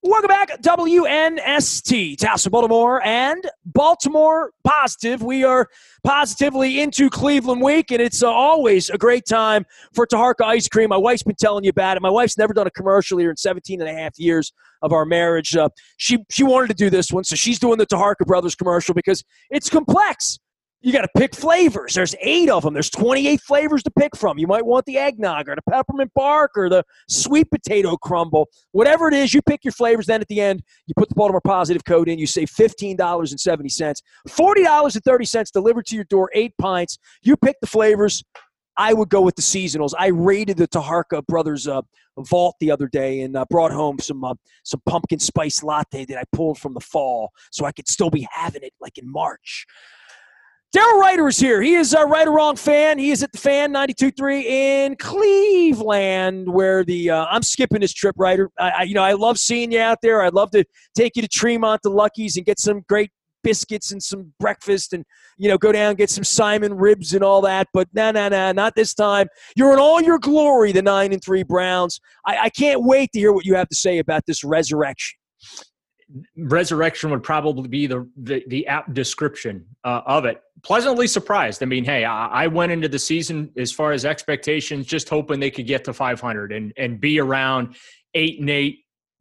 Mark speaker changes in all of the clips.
Speaker 1: Welcome back, WNST, Tassel, Baltimore, and Baltimore Positive. We are positively into Cleveland week, and it's always a great time for Taharka Ice Cream. My wife's been telling you about it. My wife's never done a commercial here in 17 and a half years of our marriage. She wanted to do this one, so she's doing the Taharka Brothers commercial because it's complex. You got to pick flavors. There's 8 of them. There's 28 flavors to pick from. You might want the eggnog or the peppermint bark or the sweet potato crumble. Whatever it is, you pick your flavors. Then at the end, you put the Baltimore Positive code in. You save $15.70. $40.30 delivered to your door, 8 pints. You pick the flavors. I would go with the seasonals. I raided the Taharka Brothers vault the other day and brought home some pumpkin spice latte that I pulled from the fall so I could still be having it like in March. Daryl Ryder is here. He is a Right or Wrong fan. He is at the Fan 92.3 in Cleveland, where I'm skipping this trip, Ryder. I love seeing you out there. I'd love to take you to Tremont, to Lucky's, and get some great biscuits and some breakfast, and go down and get some Simon ribs and all that. But no, not this time. You're in all your glory, the 9-3 Browns. I can't wait to hear what you have to say about this resurrection.
Speaker 2: Resurrection would probably be the apt description of it. Pleasantly surprised. I mean, hey, I went into the season as far as expectations, just hoping they could get to 500 and be around 8-8,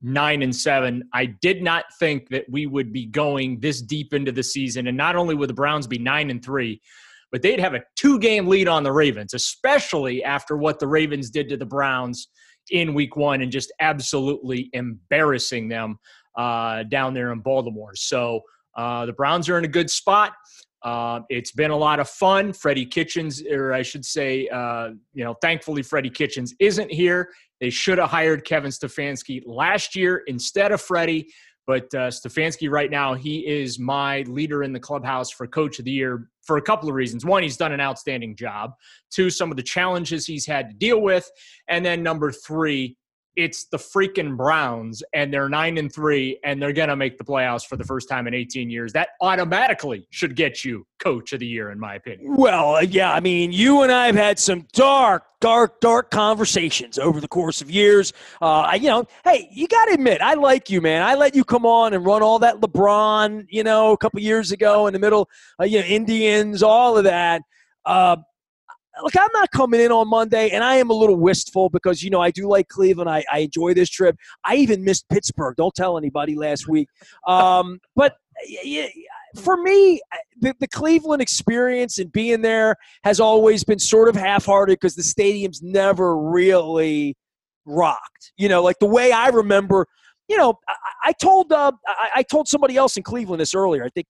Speaker 2: 9-7. I did not think that we would be going this deep into the season, and not only would the Browns be 9-3, but they'd have a 2-game lead on the Ravens, especially after what the Ravens did to the Browns in Week 1 and just absolutely embarrassing them down there in Baltimore. So the Browns are in a good spot. It's been a lot of fun. Freddie Kitchens, or I should say, thankfully Freddie Kitchens isn't here. They should have hired Kevin Stefanski last year instead of Freddie. But Stefanski right now, he is my leader in the clubhouse for Coach of the Year for a couple of reasons. One, he's done an outstanding job. 2, some of the challenges he's had to deal with. And then number 3, it's the freaking Browns, and they're 9-3, and they're going to make the playoffs for the first time in 18 years. That automatically should get you Coach of the Year, in my opinion.
Speaker 1: Well, yeah, I mean, you and I have had some dark conversations over the course of years. Hey, you got to admit, I like you, man. I let you come on and run all that LeBron, a couple years ago in the middle, Indians, all of that. Look, I'm not coming in on Monday, and I am a little wistful because, I do like Cleveland. I enjoy this trip. I even missed Pittsburgh. Don't tell anybody last week. But for me, the Cleveland experience and being there has always been sort of half-hearted because the stadium's never really rocked. Like the way I remember, I told somebody else in Cleveland this earlier. I think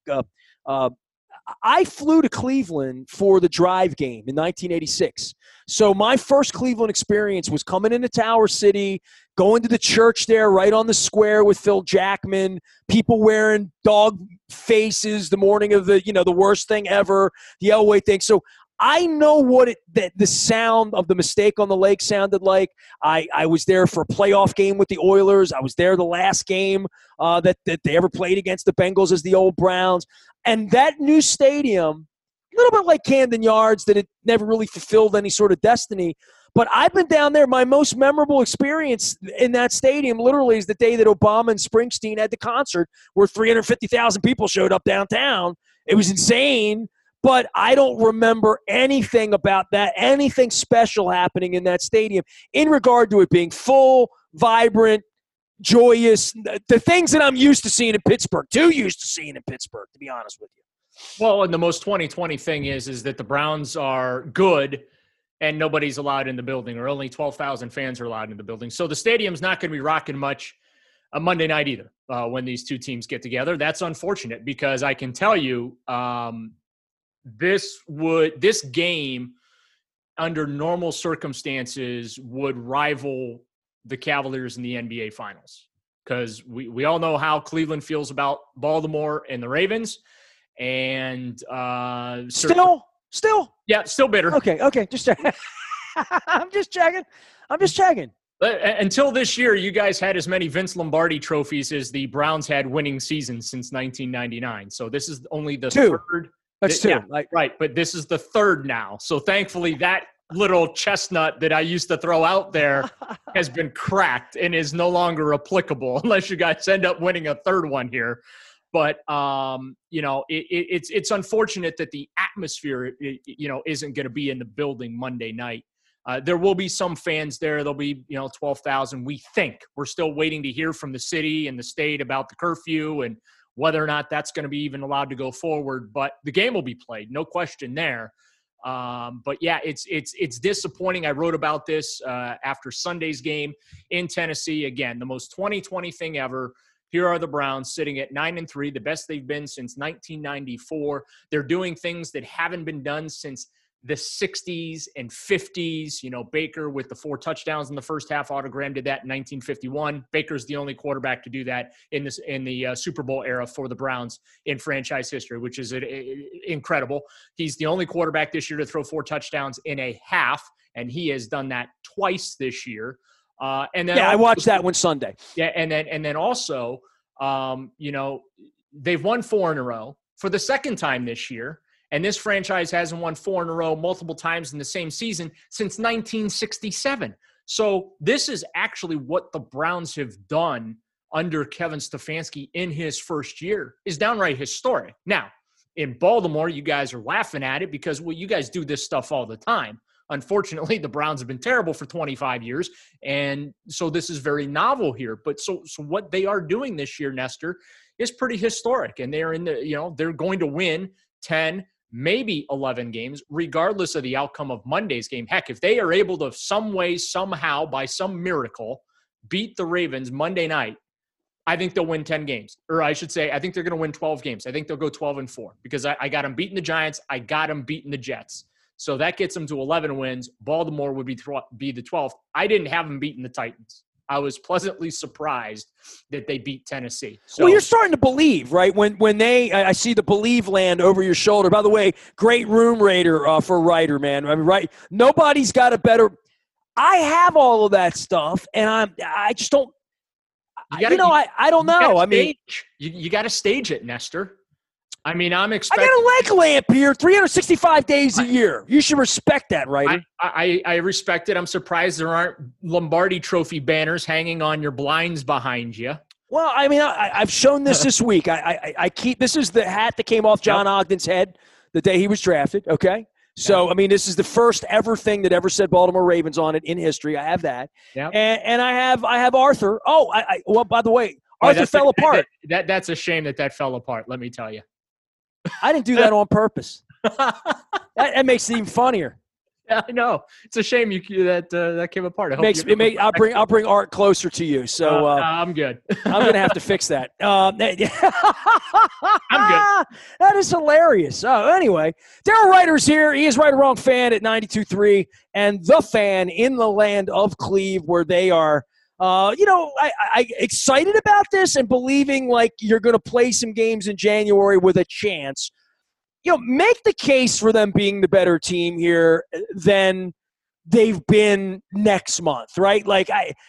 Speaker 1: I flew to Cleveland for the Drive game in 1986. So my first Cleveland experience was coming into Tower City, going to the church there right on the square with Phil Jackman, people wearing dog faces the morning of the worst thing ever, the Elway thing. So I know what the sound of the mistake on the lake sounded like. I was there for a playoff game with the Oilers. I was there the last game that they ever played against the Bengals as the old Browns. And that new stadium, a little bit like Camden Yards, that it never really fulfilled any sort of destiny. But I've been down there. My most memorable experience in that stadium literally is the day that Obama and Springsteen had the concert where 350,000 people showed up downtown. It was insane. But I don't remember anything about that, anything special happening in that stadium in regard to it being full, vibrant, joyous, the things that I'm used to seeing in Pittsburgh, too used to seeing in Pittsburgh, to be honest with you.
Speaker 2: Well, and the most 2020 thing is that the Browns are good and nobody's allowed in the building, or only 12,000 fans are allowed in the building. So the stadium's not going to be rocking much Monday night either when these two teams get together. That's unfortunate because I can tell you this game under normal circumstances would rival the Cavaliers in the NBA Finals, because we all know how Cleveland feels about Baltimore and the Ravens, and
Speaker 1: still,
Speaker 2: yeah, still bitter.
Speaker 1: Okay, just checking. I'm just checking.
Speaker 2: Until this year, you guys had as many Vince Lombardi trophies as the Browns had winning seasons since 1999. So this is only the third.
Speaker 1: That's 2.
Speaker 2: Yeah, right. But this is the 3rd now. So thankfully that little chestnut that I used to throw out there has been cracked and is no longer applicable unless you guys end up winning a third one here. But, it's unfortunate that the atmosphere, isn't going to be in the building Monday night. There will be some fans there. There'll be, 12,000. We think. We're still waiting to hear from the city and the state about the curfew and whether or not that's going to be even allowed to go forward. But the game will be played. No question there. But yeah, it's disappointing. I wrote about this after Sunday's game in Tennessee. Again, the most 2020 thing ever. Here are the Browns sitting at 9-3, the best they've been since 1994. They're doing things that haven't been done since the 60s and 50s. Baker with the 4 touchdowns in the first half autogram did that in 1951. Baker's the only quarterback to do that in the Super Bowl era for the Browns in franchise history, which is incredible. He's the only quarterback this year to throw 4 touchdowns in a half, and he has done that twice this year. And then
Speaker 1: I watched that one Sunday.
Speaker 2: Yeah, and then also, they've won 4 in a row for the second time this year. And this franchise hasn't won 4 in a row multiple times in the same season since 1967. So this is actually what the Browns have done under Kevin Stefanski in his first year is downright historic. Now, in Baltimore, you guys are laughing at it because, you guys do this stuff all the time. Unfortunately, the Browns have been terrible for 25 years, and so this is very novel here. But so what they are doing this year, Nestor, is pretty historic, and they're they're going to win 10, maybe 11 games, regardless of the outcome of Monday's game. Heck, if they are able to some way, somehow, by some miracle, beat the Ravens Monday night, I think they'll win 10 games. Or I should say, I think they're going to win 12 games. I think they'll go 12-4 because I got them beating the Giants. I got them beating the Jets. So that gets them to 11 wins. Baltimore would be the 12th. I didn't have them beating the Titans. I was pleasantly surprised that they beat Tennessee. So,
Speaker 1: well, you're starting to believe, right? When I see the believe land over your shoulder. By the way, great room raider for Ryder, man. I mean, right? Nobody's got a better. I have all of that stuff, and I just don't. I don't know. I mean,
Speaker 2: you got to stage it, Nestor. I mean, I'm expecting.
Speaker 1: I got a leg lamp here, 365 days a year. You should respect that, right?
Speaker 2: I respect it. I'm surprised there aren't Lombardi Trophy banners hanging on your blinds behind you.
Speaker 1: Well, I mean, I've shown this week. I keep this is the hat that came off John Ogden's head the day he was drafted. Okay, so I mean, this is the first ever thing that ever said Baltimore Ravens on it in history. I have that, and I have Arthur. Oh, well, by the way, Arthur fell apart.
Speaker 2: That's a shame that fell apart. Let me tell you.
Speaker 1: I didn't do that on purpose. That makes it even funnier.
Speaker 2: Yeah, I know. It's a shame that came apart.
Speaker 1: I'll bring art closer to you. So
Speaker 2: I'm good.
Speaker 1: I'm gonna have to fix that. I'm good. That is hilarious. So anyway, Daryl Ryder's here. He is Right or Wrong Fan at 92.3 and the Fan in the land of Cleve, where they are. I excited about this and believing like you're going to play some games in January with a chance. Make the case for them being the better team here than they've been next month, right? Like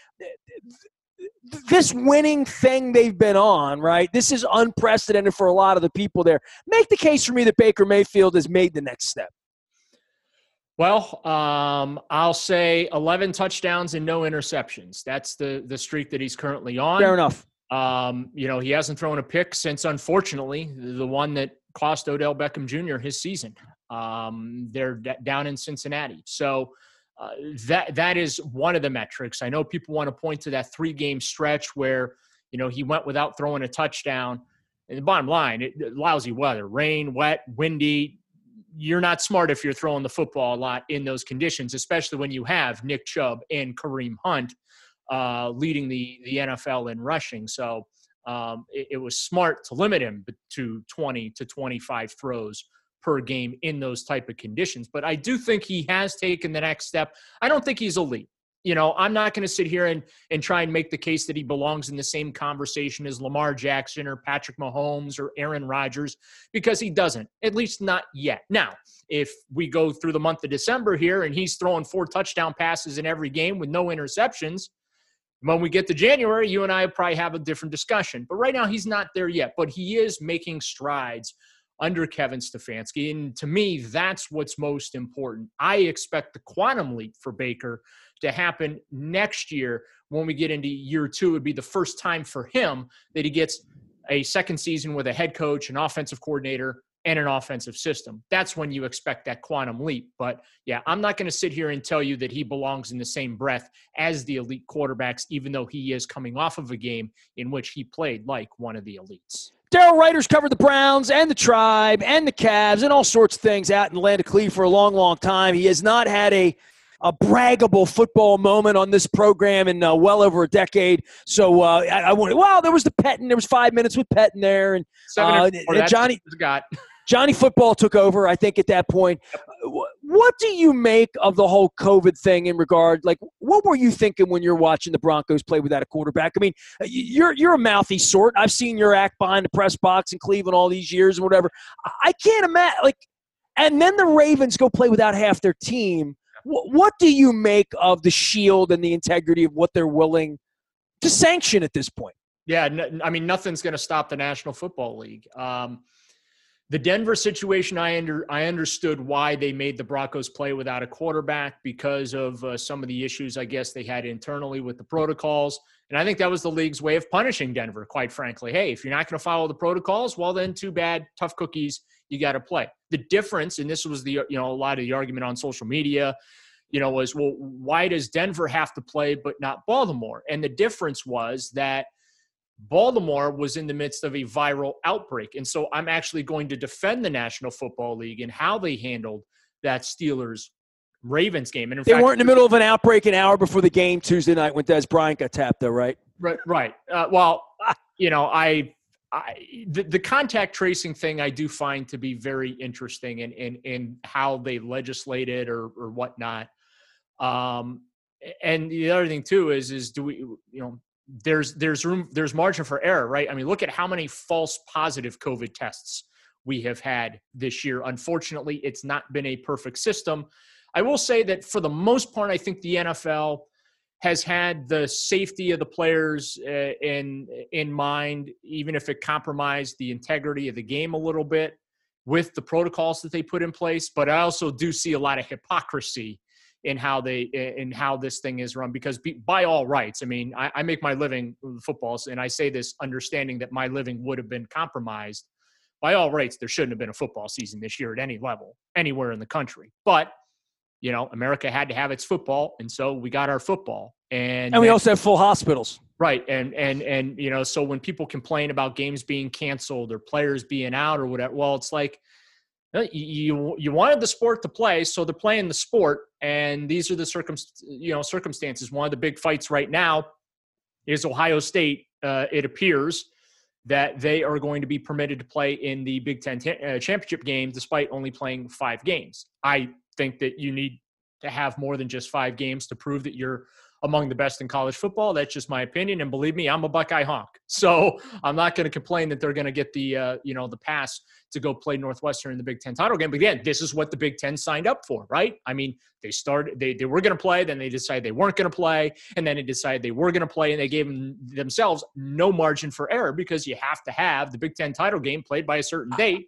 Speaker 1: this winning thing they've been on, right? This is unprecedented for a lot of the people there. Make the case for me that Baker Mayfield has made the next step.
Speaker 2: Well, I'll say 11 touchdowns and no interceptions. That's the streak that he's currently on.
Speaker 1: Fair enough.
Speaker 2: He hasn't thrown a pick since, unfortunately, the one that cost Odell Beckham Jr. his season. They're down in Cincinnati. So that is one of the metrics. I know people want to point to that 3-game stretch where, he went without throwing a touchdown. And the bottom line, lousy weather, rain, wet, windy. You're not smart if you're throwing the football a lot in those conditions, especially when you have Nick Chubb and Kareem Hunt leading the NFL in rushing. So it was smart to limit him to 20 to 25 throws per game in those type of conditions. But I do think he has taken the next step. I don't think he's elite. I'm not going to sit here and try and make the case that he belongs in the same conversation as Lamar Jackson or Patrick Mahomes or Aaron Rodgers, because he doesn't, at least not yet. Now, if we go through the month of December here and he's throwing 4 touchdown passes in every game with no interceptions, when we get to January, you and I probably have a different discussion. But right now, he's not there yet. But he is making strides under Kevin Stefanski. And to me, that's what's most important. I expect the quantum leap for Baker to happen next year. When we get into year 2, it would be the first time for him that he gets a second season with a head coach, an offensive coordinator, and an offensive system. That's when you expect that quantum leap. But yeah, I'm not going to sit here and tell you that he belongs in the same breath as the elite quarterbacks, even though he is coming off of a game in which he played like one of the elites.
Speaker 1: Daryl Reiter's covered the Browns and the Tribe and the Cavs and all sorts of things out in the land of Cleve for a long, long time. He has not had a braggable football moment on this program in well over a decade. So I wanted, well, there was the Pettin. There was 5 minutes with Pettin there. And Johnny Football took over, I think, at that point. What do you make of the whole COVID thing in regard? Like, what were you thinking when you're watching the Broncos play without a quarterback? I mean, you're a mouthy sort. I've seen your act behind the press box in Cleveland all these years and whatever. I can't imagine. Like, and then the Ravens go play without half their team. What do you make of the shield and the integrity of what they're willing to sanction at this point?
Speaker 2: Yeah, I mean, nothing's going to stop the National Football League. The Denver situation, I understood why they made the Broncos play without a quarterback because of some of the issues, I guess, they had internally with the protocols. And I think that was the league's way of punishing Denver, quite frankly. Hey, if you're not going to follow the protocols, well, then too bad, tough cookies, you got to play. The difference, and this was a lot of the argument on social media, was, well, why does Denver have to play but not Baltimore? And the difference was that Baltimore was in the midst of a viral outbreak. And so I'm actually going to defend the National Football League and how they handled that Steelers-Ravens game. And in
Speaker 1: they
Speaker 2: fact,
Speaker 1: weren't in the middle of an outbreak an hour before the game Tuesday night when Des Bryant got tapped, though, right?
Speaker 2: Right. The contact tracing thing I do find to be very interesting in how they legislated or whatnot. And the other thing too is do we, there's margin for error, right? I mean, look at how many false positive COVID tests we have had this year. Unfortunately, it's not been a perfect system. I will say that for the most part, I think the NFL has had the safety of the players in mind, even if it compromised the integrity of the game a little bit with the protocols that they put in place. But I also do see a lot of hypocrisy in how this thing is run, because by all rights, I mean, I make my living with football, and I say this understanding that my living would have been compromised. By all rights, there shouldn't have been a football season this year at any level, anywhere in the country. But America had to have its football, and so we got our football. And
Speaker 1: we also have full hospitals.
Speaker 2: Right. And so when people complain about games being canceled or players being out or whatever, well, it's like, you wanted the sport to play, so they're playing the sport, and these are the circumstances. One of the big fights right now is Ohio State. It appears that they are going to be permitted to play in the Big Ten championship game despite only playing 5 games. I think that you need to have more than just 5 games to prove that you're among the best in college football. That's just my opinion. And believe me, I'm a Buckeye honk. So I'm not going to complain that they're going to get the pass to go play Northwestern in the Big Ten title game. But again, this is what the Big Ten signed up for, right? I mean, they were going to play, then they decided they weren't going to play, and then they decided they were going to play, and they gave themselves no margin for error because you have to have the Big Ten title game played by a certain date.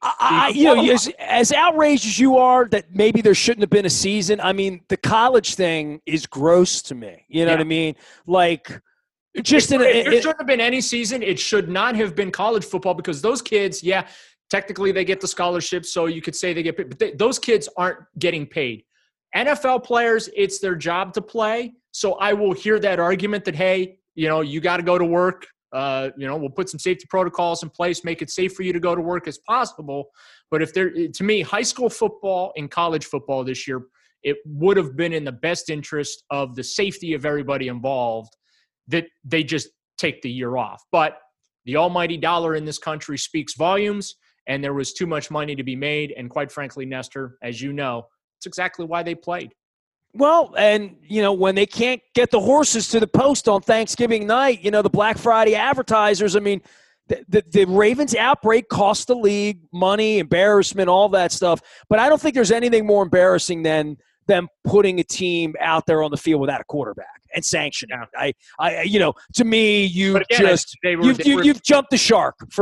Speaker 1: As outraged as you are that maybe there shouldn't have been a season, I mean, the college thing is gross to me. You know what I mean? Like, just
Speaker 2: there shouldn't have been any season. It should not have been college football because those kids, technically they get the scholarship, so you could say they get paid, but those kids aren't getting paid. NFL players, it's their job to play. So I will hear that argument that, hey, you got to go to work. We'll put some safety protocols in place, make it safe for you to go to work as possible. But to me, high school football and college football this year, it would have been in the best interest of the safety of everybody involved that they just take the year off. But the almighty dollar in this country speaks volumes, and there was too much money to be made. And quite frankly, Nestor, as you know, it's exactly why they played.
Speaker 1: Well, and, when they can't get the horses to the post on Thanksgiving night, the Black Friday advertisers, I mean, the Ravens outbreak cost the league money, embarrassment, all that stuff. But I don't think there's anything more embarrassing than them putting a team out there on the field without a quarterback and sanctioning. To me, you've jumped the shark for me.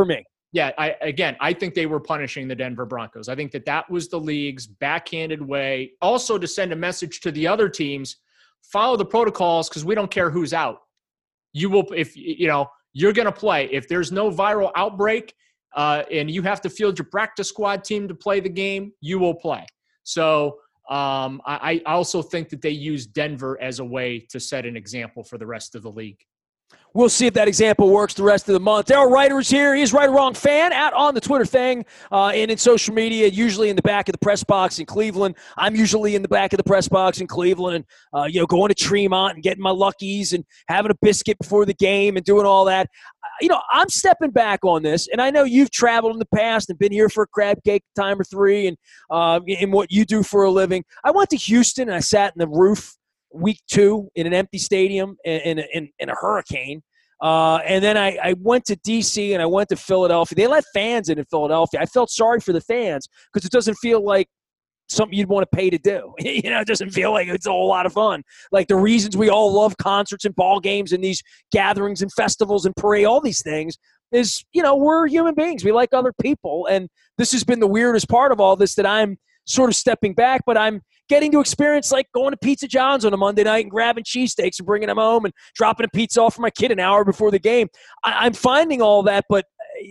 Speaker 2: Yeah, I think they were punishing the Denver Broncos. I think that was the league's backhanded way also to send a message to the other teams, follow the protocols because we don't care who's out. You will, if you're going to play. If there's no viral outbreak and you have to field your practice squad team to play the game, you will play. So I also think that they use Denver as a way to set an example for the rest of the league.
Speaker 1: We'll see if that example works the rest of the month. Daryl Ruiter is here. He's Right or Wrong Fan out on the Twitter thing and in social media, usually in the back of the press box in Cleveland. I'm usually in the back of the press box in Cleveland and, going to Tremont and getting my Luckies and having a biscuit before the game and doing all that. I'm stepping back on this, and I know you've traveled in the past and been here for a crab cake time or three and in what you do for a living. I went to Houston, and I sat in the roof week 2 in an empty stadium in a hurricane. And then I went to D.C. and I went to Philadelphia. They let fans in Philadelphia. I felt sorry for the fans because it doesn't feel like something you'd want to pay to do. It doesn't feel like it's a whole lot of fun. Like the reasons we all love concerts and ball games and these gatherings and festivals and parade, all these things is, we're human beings. We like other people. And this has been the weirdest part of all this, that I'm sort of stepping back, but I'm getting to experience like going to Pizza John's on a Monday night and grabbing cheesesteaks and bringing them home and dropping a pizza off for my kid an hour before the game. I'm finding all that, but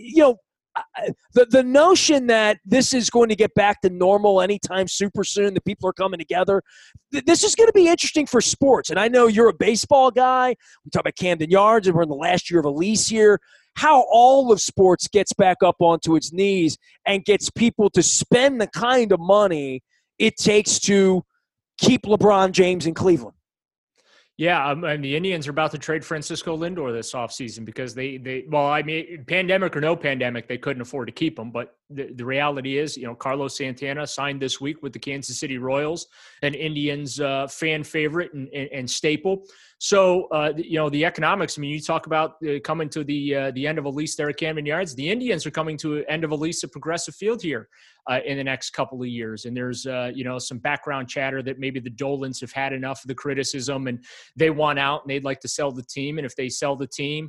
Speaker 1: the notion that this is going to get back to normal anytime super soon, that people are coming together, this is going to be interesting for sports. And I know you're a baseball guy. We talk about Camden Yards, and we're in the last year of a lease here. How all of sports gets back up onto its knees and gets people to spend the kind of money it takes to keep LeBron James in Cleveland.
Speaker 2: Yeah, the Indians are about to trade Francisco Lindor this offseason because pandemic or no pandemic, they couldn't afford to keep him. But the reality is, Carlos Santana signed this week with the Kansas City Royals, an Indians fan favorite and staple. So, the economics, you talk about coming to the end of a lease there at Camden Yards. The Indians are coming to an end of a lease at Progressive Field here in the next couple of years. And there's, some background chatter that maybe the Dolans have had enough of the criticism and they want out and they'd like to sell the team. And if they sell the team,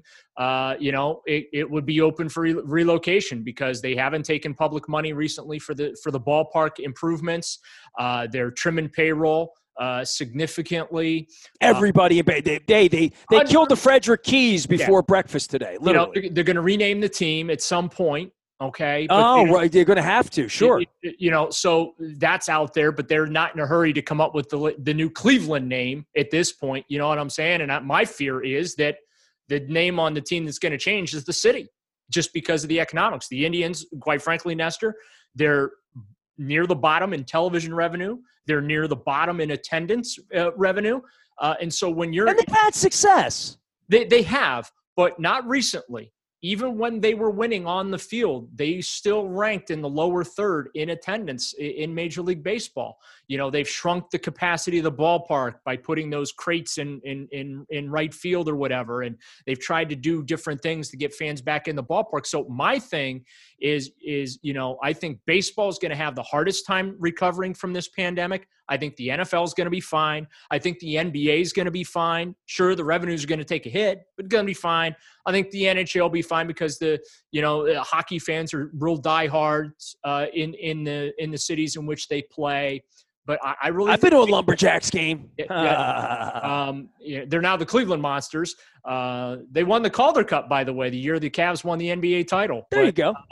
Speaker 2: it would be open for relocation because they haven't taken public money recently for the ballpark improvements. They're trimming payroll significantly.
Speaker 1: Everybody, they killed the Frederick Keys before breakfast today. Literally.
Speaker 2: They're going to rename the team at some point. Okay.
Speaker 1: But right. They're going to have to. Sure.
Speaker 2: So that's out there, but they're not in a hurry to come up with the new Cleveland name at this point. You know what I'm saying? And my fear is that the name on the team that's going to change is the city, just because of the economics. The Indians, quite frankly, Nestor, they're near the bottom in television revenue. They're near the bottom in attendance revenue. And so when you're –
Speaker 1: and they've had success.
Speaker 2: They have, but not recently. Even when they were winning on the field, they still ranked in the lower third in attendance in Major League Baseball. They've shrunk the capacity of the ballpark by putting those crates in right field or whatever. And they've tried to do different things to get fans back in the ballpark. So my thing is I think baseball is going to have the hardest time recovering from this pandemic. I think the NFL is going to be fine. I think the NBA is going to be fine. Sure, the revenues are going to take a hit, but going to be fine. I think the NHL will be fine because the hockey fans are real diehards in the cities in which they play. But I've
Speaker 1: been to a Lumberjacks game.
Speaker 2: They're now the Cleveland Monsters. They won the Calder Cup, by the way, the year the Cavs won the NBA title.
Speaker 1: There you go.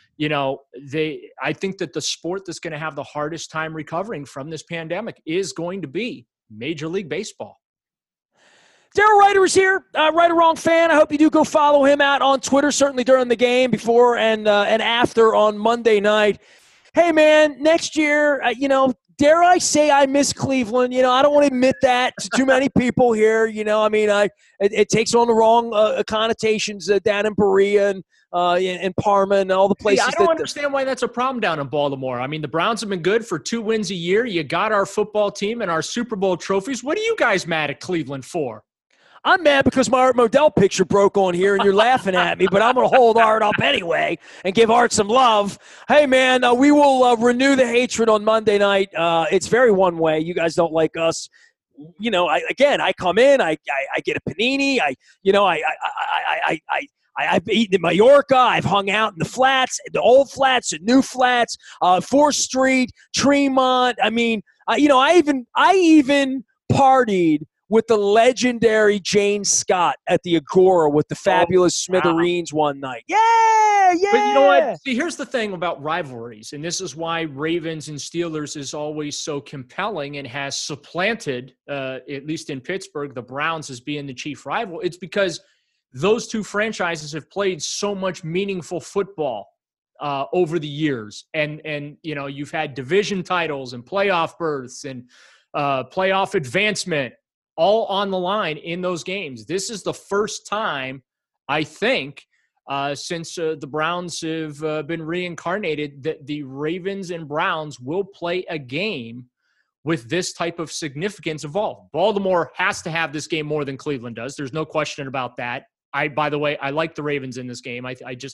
Speaker 2: I think that the sport that's going to have the hardest time recovering from this pandemic is going to be Major League Baseball.
Speaker 1: Daryl Ruiter is here, Right or Wrong Fan. I hope you do go follow him out on Twitter, certainly during the game, before and after on Monday night. Hey, man, next year, dare I say I miss Cleveland? I don't want to admit that to too many people here. It takes on the wrong connotations down in Berea and in Parma and all the places.
Speaker 2: I don't understand why that's a problem down in Baltimore. The Browns have been good for 2 wins a year. You got our football team and our Super Bowl trophies. What are you guys mad at Cleveland for?
Speaker 1: I'm mad because my Art Modell picture broke on here and you're laughing at me, but I'm going to hold Art up anyway and give Art some love. Hey, man, we will renew the hatred on Monday night. It's very one way. You guys don't like us. I come in, I get a panini. I I've eaten in Mallorca. I've hung out in the flats, the old flats, the new flats, 4th Street, Tremont. I mean, I even partied with the legendary Jane Scott at the Agora with the fabulous Smithereens one night. Yeah.
Speaker 2: But you know what? See, here's the thing about rivalries, and this is why Ravens and Steelers is always so compelling and has supplanted, at least in Pittsburgh, the Browns as being the chief rival. It's because those two franchises have played so much meaningful football over the years. And you've had division titles and playoff berths and playoff advancement all on the line in those games. This is the first time, I think, since the Browns have been reincarnated, that the Ravens and Browns will play a game with this type of significance involved. Baltimore has to have this game more than Cleveland does. There's no question about that. By the way, I like the Ravens in this game.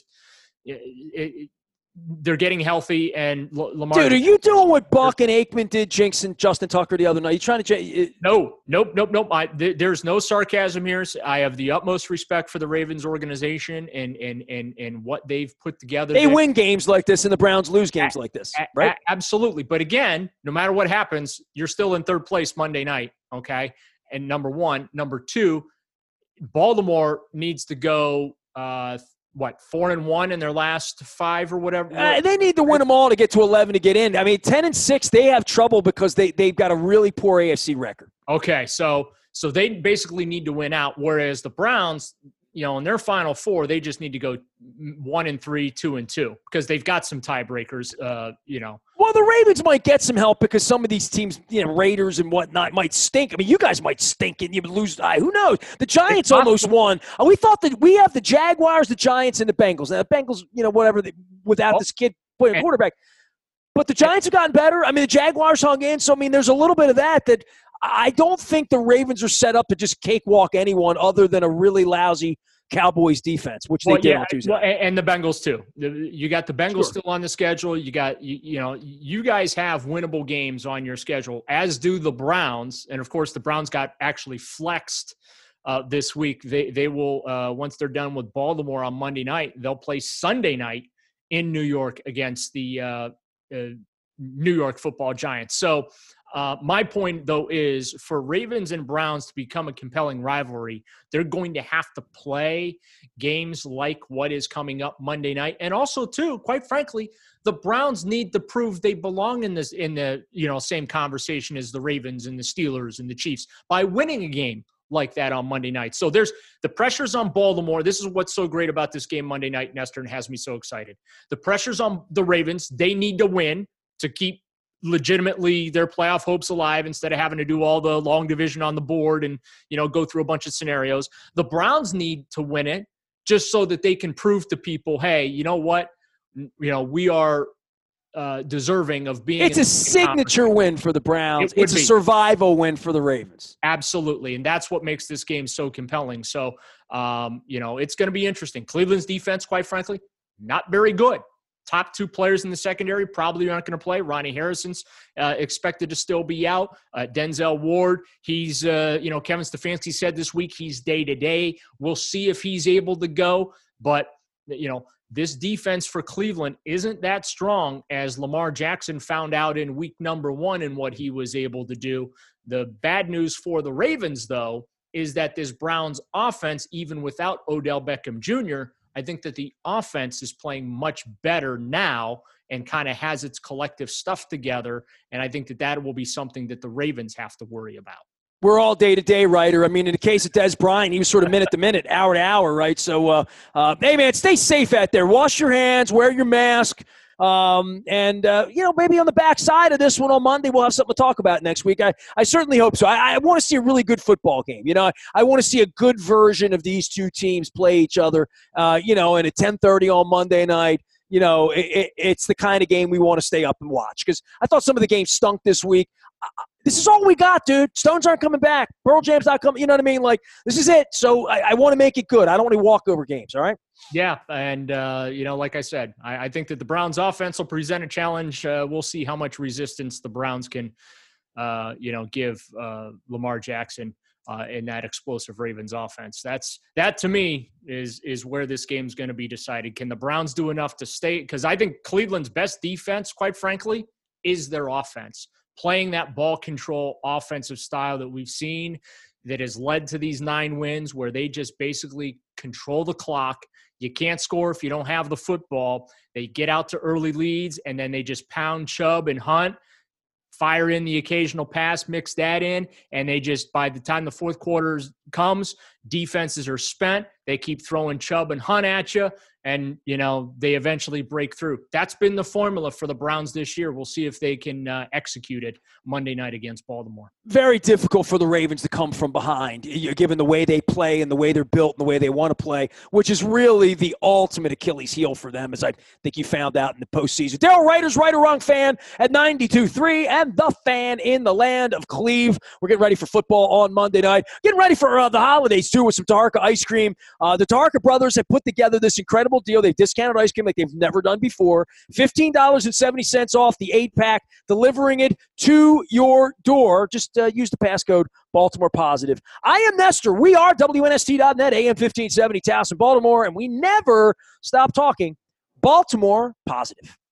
Speaker 2: They're getting healthy, and Lamar.
Speaker 1: Dude, are you doing what Buck and Aikman did, jinxing Justin Tucker the other night? You trying to?
Speaker 2: Nope. There's no sarcasm here. I have the utmost respect for the Ravens organization and what they've put together.
Speaker 1: They win games like this, and the Browns lose games like this, right?
Speaker 2: Absolutely. But again, no matter what happens, you're still in third place Monday night. Okay, and number one, number two, Baltimore needs to go. 4-1 in their last 5 or whatever?
Speaker 1: They need to win them all to get to 11 to get in. I mean, 10-6, they have trouble because they've got a really poor AFC record.
Speaker 2: Okay, so they basically need to win out, whereas the Browns, in their final 4, they just need to go 1-3, 2-2 because they've got some tiebreakers.
Speaker 1: Well, the Ravens might get some help because some of these teams, Raiders and whatnot, might stink. I mean, you guys might stink and you would lose. Who knows? The Giants almost won. We thought that we have the Jaguars, the Giants, and the Bengals. Now, the Bengals, without this kid playing quarterback. But the Giants have gotten better. I mean, the Jaguars hung in. So, I mean, there's a little bit of that I don't think the Ravens are set up to just cakewalk anyone other than a really lousy Cowboys defense, which they did on Tuesday.
Speaker 2: Well, and the Bengals too. You got the Bengals still on the schedule. You got you guys have winnable games on your schedule, as do the Browns. And of course, the Browns got actually flexed this week. They will once they're done with Baltimore on Monday night, they'll play Sunday night in New York against the New York Football Giants. So. My point, though, is for Ravens and Browns to become a compelling rivalry, they're going to have to play games like what is coming up Monday night. And also, too, quite frankly, the Browns need to prove they belong in the same conversation as the Ravens and the Steelers and the Chiefs by winning a game like that on Monday night. So there's the pressures on Baltimore. This is what's so great about this game Monday night, Nestor, and has me so excited. The pressures on the Ravens. They need to win to keep legitimately their playoff hopes alive instead of having to do all the long division on the board and, go through a bunch of scenarios. The Browns need to win it just so that they can prove to people, hey, you know what? We are deserving of being.
Speaker 1: It's a signature win for the Browns. It's a survival win for the Ravens.
Speaker 2: Absolutely. And that's what makes this game so compelling. So, it's going to be interesting. Cleveland's defense, quite frankly, not very good. Top 2 players in the secondary probably aren't going to play. Ronnie Harrison's expected to still be out. Denzel Ward, he's, Kevin Stefanski said this week he's day-to-day. We'll see if he's able to go. But, this defense for Cleveland isn't that strong, as Lamar Jackson found out in week number 1 and what he was able to do. The bad news for the Ravens, though, is that this Browns offense, even without Odell Beckham Jr., I think that the offense is playing much better now and kind of has its collective stuff together. And I think that will be something that the Ravens have to worry about.
Speaker 1: We're all day-to-day, Ryder. I mean, in the case of Des Bryant, he was sort of minute-to-minute, hour-to-hour, right? So, hey, man, stay safe out there. Wash your hands, wear your mask. Maybe on the backside of this one on Monday, we'll have something to talk about next week. I certainly hope so. I want to see a really good football game. I want to see a good version of these two teams play each other, and at 10:30 on Monday night. It's the kind of game we want to stay up and watch because I thought some of the games stunk this week. This is all we got, dude. Stones aren't coming back. Pearl Jam's not coming. You know what I mean? Like, this is it. So I want to make it good. I don't want any walkover games, all right?
Speaker 2: Yeah, and, like I said, I think that the Browns offense will present a challenge. We'll see how much resistance the Browns can, give Lamar Jackson. in that explosive Ravens offense. That to me is where this game's going to be decided. Can the Browns do enough to stay? Because I think Cleveland's best defense, quite frankly, is their offense. Playing that ball control offensive style that we've seen that has led to these 9 wins where they just basically control the clock. You can't score if you don't have the football. They get out to early leads, and then they just pound Chubb and Hunt, fire in the occasional pass, mix that in, and they just, by the time the fourth quarter comes, defenses are spent. They keep throwing Chubb and Hunt at you, and, they eventually break through. That's been the formula for the Browns this year. We'll see if they can execute it Monday night against Baltimore.
Speaker 1: Very difficult for the Ravens to come from behind, given the way they play and the way they're built and the way they want to play, which is really the ultimate Achilles heel for them, as I think you found out in the postseason. Daryl Reiter's Right or Wrong Fan at 92.3 and the Fan in the land of Cleve. We're getting ready for football on Monday night. Getting ready for the holidays, too, with some Taharka ice cream. The Taharka brothers have put together this incredible deal. They've discounted ice cream like they've never done before. $15.70 off the 8-pack, delivering it to your door. Just use the passcode Baltimore Positive. I am Nestor. We are WNST.net, AM 1570, Towson, Baltimore, and we never stop talking Baltimore Positive.